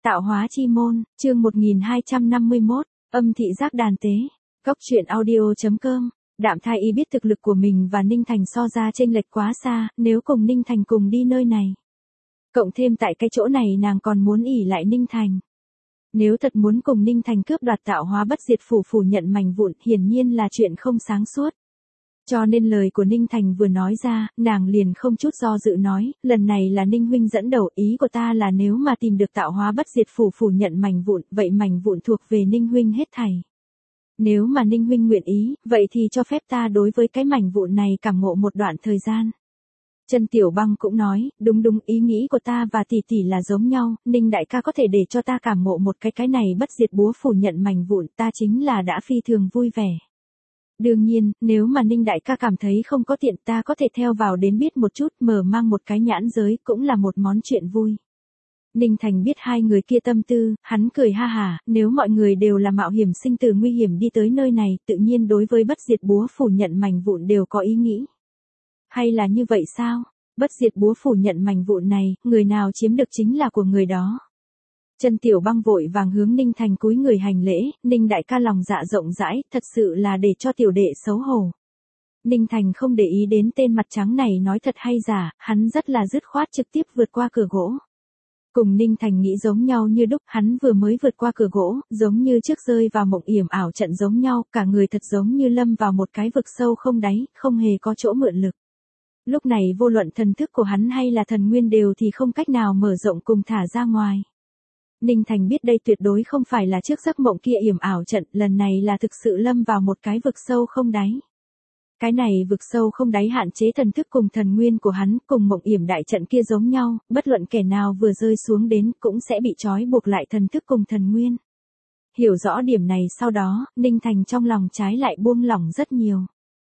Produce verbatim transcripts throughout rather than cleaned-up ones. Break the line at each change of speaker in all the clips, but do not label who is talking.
Tạo hóa chi môn, chương một nghìn hai trăm năm mươi mốt, âm thị giác đàn tế. Góc truyện audio.com. Đạm Thai Y biết thực lực của mình và Ninh Thành so ra chênh lệch quá xa, nếu cùng Ninh Thành cùng đi nơi này. Cộng thêm tại cái chỗ này nàng còn muốn ỷ lại Ninh Thành. Nếu thật muốn cùng Ninh Thành cướp đoạt tạo hóa bất diệt phủ phủ nhận mảnh vụn, hiển nhiên là chuyện không sáng suốt. Cho nên lời của Ninh Thành vừa nói ra, nàng liền không chút do dự nói, lần này là Ninh huynh dẫn đầu, ý của ta là nếu mà tìm được tạo hóa bất diệt phủ phủ nhận mảnh vụn, vậy mảnh vụn thuộc về Ninh huynh hết thảy. Nếu mà Ninh huynh nguyện ý, vậy thì cho phép ta đối với cái mảnh vụn này cảm ngộ một đoạn thời gian. Chân Tiểu Băng cũng nói, đúng đúng, ý nghĩ của ta và tỷ tỷ là giống nhau, Ninh đại ca có thể để cho ta cảm ngộ một cái cái này bất diệt búa phủ nhận mảnh vụn, ta chính là đã phi thường vui vẻ. Đương nhiên, nếu mà Ninh đại ca cảm thấy không có tiện, ta có thể theo vào đến biết một chút, mở mang một cái nhãn giới, cũng là một món chuyện vui. Ninh Thành biết hai người kia tâm tư, hắn cười ha hả, nếu mọi người đều là mạo hiểm sinh tử nguy hiểm đi tới nơi này, tự nhiên đối với bất diệt búa phủ nhận mảnh vụn đều có ý nghĩ. Hay là như vậy sao? Bất diệt búa phủ nhận mảnh vụn này, người nào chiếm được chính là của người đó. Chân Tiểu Băng vội vàng hướng Ninh Thành cúi người hành lễ, Ninh đại ca lòng dạ rộng rãi, thật sự là để cho tiểu đệ xấu hổ. Ninh Thành không để ý đến tên mặt trắng này nói thật hay giả, hắn rất là dứt khoát trực tiếp vượt qua cửa gỗ. Cùng Ninh Thành nghĩ giống nhau như đúc, hắn vừa mới vượt qua cửa gỗ, giống như trước rơi vào mộng yểm ảo trận giống nhau, cả người thật giống như lâm vào một cái vực sâu không đáy, không hề có chỗ mượn lực. Lúc này vô luận thần thức của hắn hay là thần nguyên đều thì không cách nào mở rộng cùng thả ra ngoài. Ninh Thành biết đây tuyệt đối không phải là trước giấc mộng kia yểm ảo trận, lần này là thực sự lâm vào một cái vực sâu không đáy. Cái này vực sâu không đáy hạn chế thần thức cùng thần nguyên của hắn, cùng mộng yểm đại trận kia giống nhau, bất luận kẻ nào vừa rơi xuống đến cũng sẽ bị trói buộc lại thần thức cùng thần nguyên. Hiểu rõ điểm này sau đó, Ninh Thành trong lòng trái lại buông lỏng rất nhiều.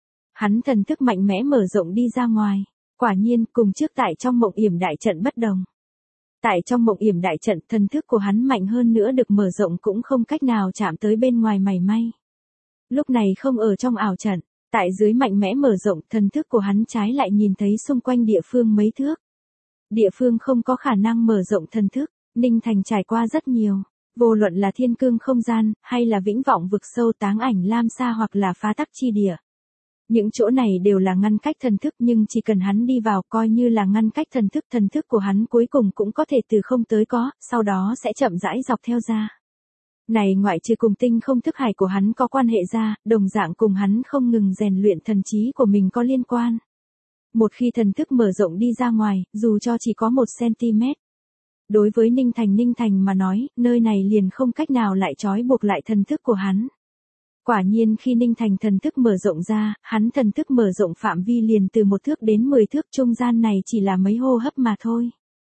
Hắn thần thức mạnh mẽ mở rộng đi ra ngoài, quả nhiên cùng trước tại trong mộng yểm đại trận bất đồng. Tại trong mộng yểm đại trận, thần thức của hắn mạnh hơn nữa được mở rộng cũng không cách nào chạm tới bên ngoài mảy may. Lúc này không ở trong ảo trận, tại dưới mạnh mẽ mở rộng, thần thức của hắn trái lại nhìn thấy xung quanh địa phương mấy thước. Địa phương không có khả năng mở rộng thần thức, Ninh Thành trải qua rất nhiều, vô luận là thiên cương không gian, hay là vĩnh vọng vực sâu táng ảnh lam sa hoặc là phá tắc chi địa. Những chỗ này đều là ngăn cách thần thức, nhưng chỉ cần hắn đi vào coi như là ngăn cách thần thức, thần thức của hắn cuối cùng cũng có thể từ không tới có, sau đó sẽ chậm rãi dọc theo ra. Này ngoại trừ cùng tinh không thức hải của hắn có quan hệ ra, đồng dạng cùng hắn không ngừng rèn luyện thần trí của mình có liên quan. Một khi thần thức mở rộng đi ra ngoài, dù cho chỉ có một xăng-ti-mét. Đối với Ninh Thành Ninh Thành mà nói, nơi này liền không cách nào lại trói buộc lại thần thức của hắn. Quả nhiên khi Ninh Thành thần thức mở rộng ra, hắn thần thức mở rộng phạm vi liền từ một thước đến mười thước, trung gian này chỉ là mấy hô hấp mà thôi.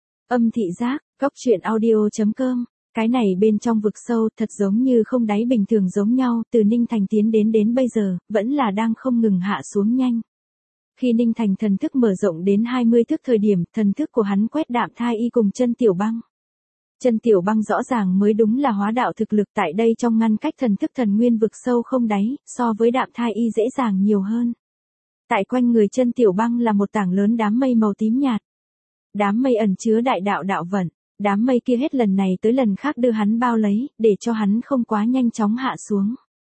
Âm thị giác, góc truyện audio.com. Cái này bên trong vực sâu thật giống như không đáy bình thường giống nhau, từ Ninh Thành tiến đến đến bây giờ, vẫn là đang không ngừng hạ xuống nhanh. Khi Ninh Thành thần thức mở rộng đến hai mươi thước thời điểm, thần thức của hắn quét Đạm Thai Y cùng Chân Tiểu Băng. Chân Tiểu Băng rõ ràng mới đúng là hóa đạo thực lực tại đây trong ngăn cách thần thức thần nguyên vực sâu không đáy, so với Đạm Thai Y dễ dàng nhiều hơn. Tại quanh người Chân Tiểu Băng là một tảng lớn đám mây màu tím nhạt. Đám mây ẩn chứa đại đạo đạo vận. Đám mây kia hết lần này tới lần khác đưa hắn bao lấy, để cho hắn không quá nhanh chóng hạ xuống.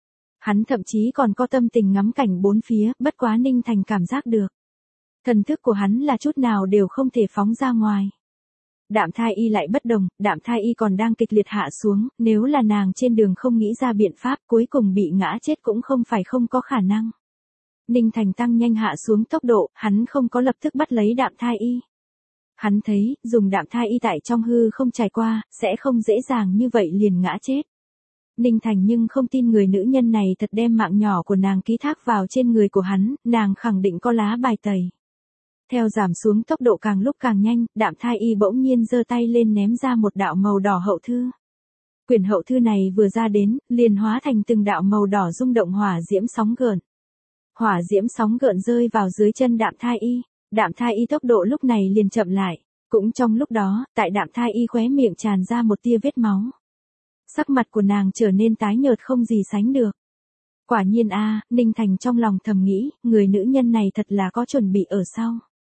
Hắn thậm chí còn có tâm tình ngắm cảnh bốn phía, bất quá Ninh Thành cảm giác được. Thần thức của hắn là chút nào đều không thể phóng ra ngoài. Đạm Thai Y lại bất đồng, Đạm Thai Y còn đang kịch liệt hạ xuống, nếu là nàng trên đường không nghĩ ra biện pháp cuối cùng bị ngã chết cũng không phải không có khả năng. Ninh Thành tăng nhanh hạ xuống tốc độ, hắn không có lập tức bắt lấy Đạm Thai Y. Hắn thấy, dùng Đạm Thai Y tại trong hư không trải qua, sẽ không dễ dàng như vậy liền ngã chết. Ninh Thành nhưng không tin người nữ nhân này thật đem mạng nhỏ của nàng ký thác vào trên người của hắn, nàng khẳng định có lá bài tẩy. Theo giảm xuống tốc độ càng lúc càng nhanh, Đạm Thai Y bỗng nhiên giơ tay lên ném ra một đạo màu đỏ hậu thư. Quyển hậu thư này vừa ra đến, liền hóa thành từng đạo màu đỏ rung động hỏa diễm sóng gợn. Hỏa diễm sóng gợn rơi vào dưới chân Đạm Thai Y. Đạm Thai Y tốc độ lúc này liền chậm lại, cũng trong lúc đó, tại Đạm Thai Y khóe miệng tràn ra một tia vết máu. Sắc mặt của nàng trở nên tái nhợt không gì sánh được. Quả nhiên a, Ninh Thành trong lòng thầm nghĩ, người nữ nhân này thật là có chuẩn bị ở sau.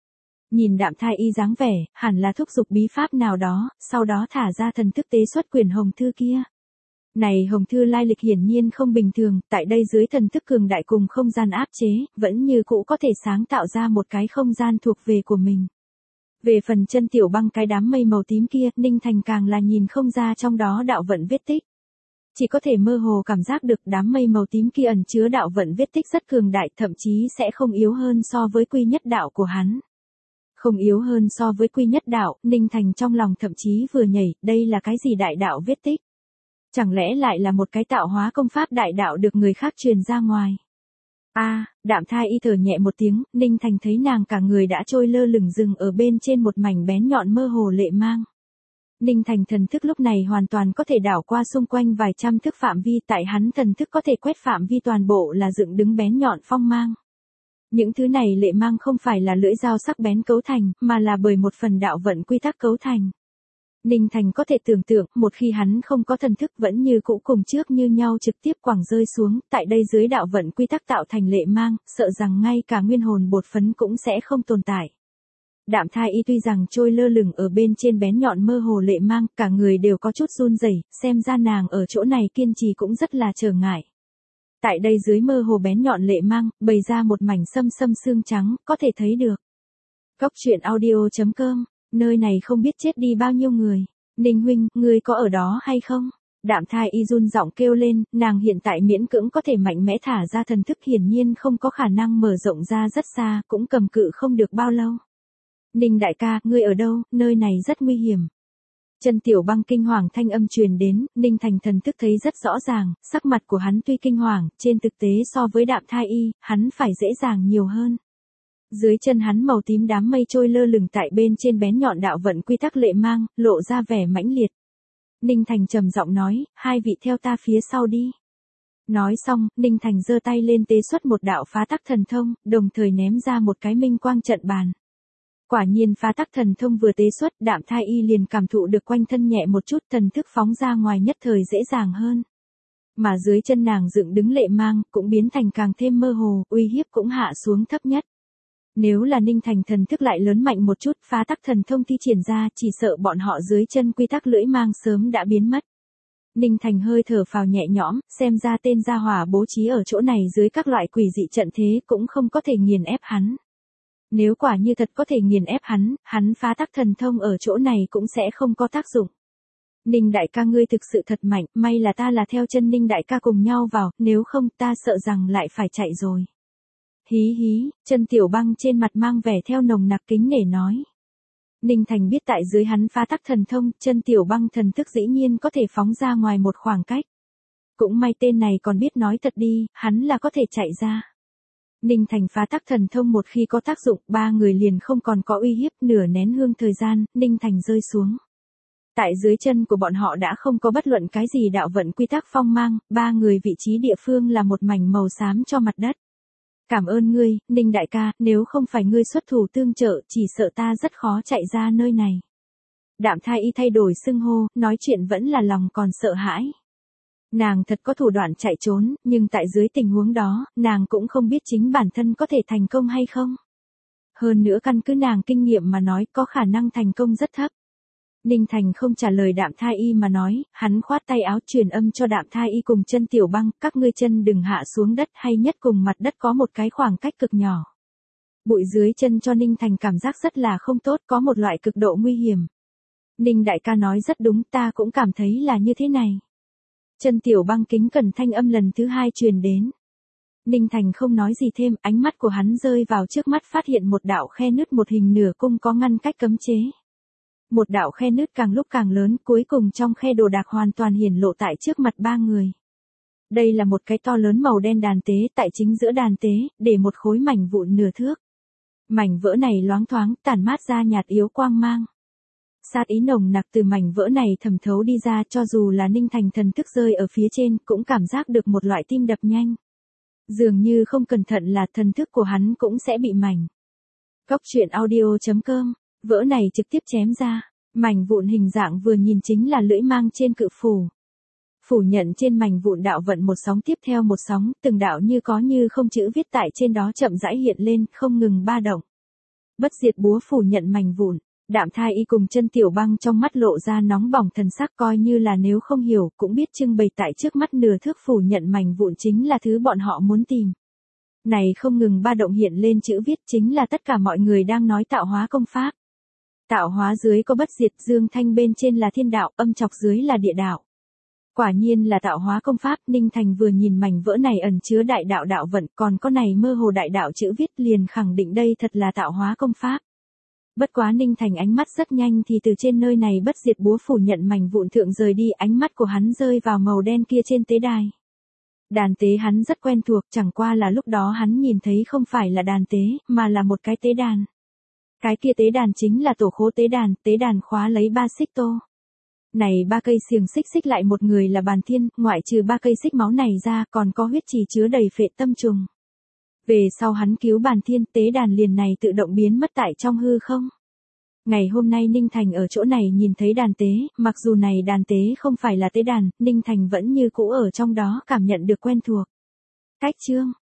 Nhìn Đạm Thai Y dáng vẻ, hẳn là thúc giục bí pháp nào đó, sau đó thả ra thần thức tế xuất quyển hồng thư kia. Này hồng thư lai lịch hiển nhiên không bình thường, tại đây dưới thần thức cường đại cùng không gian áp chế, vẫn như cũ có thể sáng tạo ra một cái không gian thuộc về của mình. Về phần chân tiểu băng cái đám mây màu tím kia, Ninh Thành càng là nhìn không ra trong đó đạo vận vết tích. Chỉ có thể mơ hồ cảm giác được đám mây màu tím kia ẩn chứa đạo vận vết tích rất cường đại, thậm chí sẽ không yếu hơn so với quy nhất đạo của hắn. Không yếu hơn so với quy nhất đạo, Ninh Thành trong lòng thậm chí vừa nhảy, đây là cái gì đại đạo vết tích? Chẳng lẽ lại là một cái tạo hóa công pháp đại đạo được người khác truyền ra ngoài? A, à, Đạm Thai Y thở nhẹ một tiếng, Ninh Thành thấy nàng cả người đã trôi lơ lửng dừng ở bên trên một mảnh bén nhọn mơ hồ lệ mang. Ninh Thành thần thức lúc này hoàn toàn có thể đảo qua xung quanh vài trăm thước phạm vi, tại hắn thần thức có thể quét phạm vi toàn bộ là dựng đứng bén nhọn phong mang. Những thứ này lệ mang không phải là lưỡi dao sắc bén cấu thành, mà là bởi một phần đạo vận quy tắc cấu thành. Ninh Thành có thể tưởng tượng, một khi hắn không có thần thức vẫn như cũ cùng trước như nhau trực tiếp quẳng rơi xuống, tại đây dưới đạo vận quy tắc tạo thành lệ mang, sợ rằng ngay cả nguyên hồn bột phấn cũng sẽ không tồn tại. Đạm Thai Y tuy rằng trôi lơ lửng ở bên trên bén nhọn mơ hồ lệ mang, cả người đều có chút run rẩy, xem ra nàng ở chỗ này kiên trì cũng rất là trở ngại. Tại đây dưới mơ hồ bén nhọn lệ mang, bày ra một mảnh sâm sâm xương trắng, có thể thấy được. Cốc truyện audio chấm com, nơi này không biết chết đi bao nhiêu người. Ninh huynh, ngươi có ở đó hay không? Đạm Thai Y run giọng kêu lên, nàng hiện tại miễn cưỡng có thể mạnh mẽ thả ra thần thức, hiển nhiên không có khả năng mở rộng ra rất xa, cũng cầm cự không được bao lâu. Ninh đại ca, ngươi ở đâu, nơi này rất nguy hiểm. Chân tiểu băng kinh hoàng thanh âm truyền đến, Ninh Thành thần thức thấy rất rõ ràng, sắc mặt của hắn tuy kinh hoàng, trên thực tế so với Đạm Thai Y, hắn phải dễ dàng nhiều hơn. Dưới chân hắn màu tím đám mây trôi lơ lửng tại bên trên bén nhọn đạo vận quy tắc lệ mang, lộ ra vẻ mãnh liệt. Ninh Thành trầm giọng nói, hai vị theo ta phía sau đi. Nói xong, Ninh Thành giơ tay lên tế xuất một đạo phá tắc thần thông, đồng thời ném ra một cái minh quang trận bàn. Quả nhiên phá tắc thần thông vừa tế xuất, Đạm Thai Y liền cảm thụ được quanh thân nhẹ một chút, thần thức phóng ra ngoài nhất thời dễ dàng hơn. Mà dưới chân nàng dựng đứng lệ mang, cũng biến thành càng thêm mơ hồ, uy hiếp cũng hạ xuống thấp nhất. Nếu là Ninh Thành thần thức lại lớn mạnh một chút, phá tắc thần thông thi triển ra, chỉ sợ bọn họ dưới chân quy tắc lưỡi mang sớm đã biến mất. Ninh Thành hơi thở phào nhẹ nhõm, xem ra tên gia hỏa bố trí ở chỗ này dưới các loại quỷ dị trận thế cũng không có thể nghiền ép hắn. Nếu quả như thật có thể nghiền ép hắn, hắn phá tắc thần thông ở chỗ này cũng sẽ không có tác dụng. Ninh đại ca ngươi thực sự thật mạnh, may là ta là theo chân Ninh đại ca cùng nhau vào, nếu không ta sợ rằng lại phải chạy rồi. Hí hí, chân tiểu băng trên mặt mang vẻ theo nồng nặc kính nể nói. Ninh Thành biết tại dưới hắn phá tắc thần thông, chân tiểu băng thần thức dĩ nhiên có thể phóng ra ngoài một khoảng cách. Cũng may tên này còn biết nói thật đi, hắn là có thể chạy ra. Ninh Thành phá tắc thần thông một khi có tác dụng, ba người liền không còn có uy hiếp, nửa nén hương thời gian, Ninh Thành rơi xuống. Tại dưới chân của bọn họ đã không có bất luận cái gì đạo vận quy tắc phong mang, ba người vị trí địa phương là một mảnh màu xám cho mặt đất. Cảm ơn ngươi, Ninh đại ca, nếu không phải ngươi xuất thủ tương trợ, chỉ sợ ta rất khó chạy ra nơi này. Đạm Thai Y thay đổi xưng hô, nói chuyện vẫn là lòng còn sợ hãi. Nàng thật có thủ đoạn chạy trốn, nhưng tại dưới tình huống đó, nàng cũng không biết chính bản thân có thể thành công hay không. Hơn nữa căn cứ nàng kinh nghiệm mà nói, có khả năng thành công rất thấp. Ninh Thành không trả lời Đạm Thai Y mà nói, hắn khoát tay áo truyền âm cho Đạm Thai Y cùng chân tiểu băng, các ngươi chân đừng hạ xuống đất, hay nhất cùng mặt đất có một cái khoảng cách cực nhỏ. Bụi dưới chân cho Ninh Thành cảm giác rất là không tốt, có một loại cực độ nguy hiểm. Ninh đại ca nói rất đúng, ta cũng cảm thấy là như thế này. Chân tiểu băng kính cẩn thanh âm lần thứ hai truyền đến. Ninh Thành không nói gì thêm, ánh mắt của hắn rơi vào trước mắt phát hiện một đạo khe nứt một hình nửa cung có ngăn cách cấm chế. Một đạo khe nứt càng lúc càng lớn, cuối cùng trong khe đồ đạc hoàn toàn hiển lộ tại trước mặt ba người. Đây là một cái to lớn màu đen đàn tế, tại chính giữa đàn tế, để một khối mảnh vụn nửa thước. Mảnh vỡ này loáng thoáng, tản mát ra nhạt yếu quang mang. Sát ý nồng nặc từ mảnh vỡ này thẩm thấu đi ra, cho dù là Ninh Thành thần thức rơi ở phía trên, cũng cảm giác được một loại tim đập nhanh. Dường như không cẩn thận là thần thức của hắn cũng sẽ bị mảnh. Cốc truyện audio chấm com, vỡ này trực tiếp chém ra, mảnh vụn hình dạng vừa nhìn chính là lưỡi mang trên cự phủ. Phủ nhận trên mảnh vụn đạo vận một sóng tiếp theo một sóng, từng đạo như có như không chữ viết tại trên đó chậm rãi hiện lên, không ngừng ba động. Bất diệt búa phủ nhận mảnh vụn. Đạm Thai Y cùng Chân Tiểu Băng trong mắt lộ ra nóng bỏng thần sắc, coi như là nếu không hiểu cũng biết trưng bày tại trước mắt nửa thước phủ nhận mảnh vụn chính là thứ bọn họ muốn tìm. Này không ngừng ba động hiện lên chữ viết chính là tất cả mọi người đang nói tạo hóa công pháp. Tạo hóa dưới có bất diệt, dương thanh bên trên là thiên đạo, âm chọc dưới là địa đạo. Quả nhiên là tạo hóa công pháp. Ninh Thành vừa nhìn mảnh vỡ này ẩn chứa đại đạo đạo vận, còn có này mơ hồ đại đạo chữ viết, liền khẳng định đây thật là tạo hóa công pháp. Bất quá Ninh Thành ánh mắt rất nhanh thì từ trên nơi này bất diệt búa phủ nhận mảnh vụn thượng rời đi, ánh mắt của hắn rơi vào màu đen kia trên tế đài. Đàn tế hắn rất quen thuộc, chẳng qua là lúc đó hắn nhìn thấy không phải là đàn tế, mà là một cái tế đàn. Cái kia tế đàn chính là tổ khố tế đàn, tế đàn khóa lấy ba xích tô. Này ba cây xiềng xích xích lại một người là bàn thiên, ngoại trừ ba cây xích máu này ra còn có huyết trì chứa đầy phệ tâm trùng. Về sau hắn cứu bàn thiên, tế đàn liền này tự động biến mất tại trong hư không. Ngày hôm nay Ninh Thành ở chỗ này nhìn thấy đàn tế, mặc dù này đàn tế không phải là tế đàn, Ninh Thành vẫn như cũ ở trong đó cảm nhận được quen thuộc. Cách chương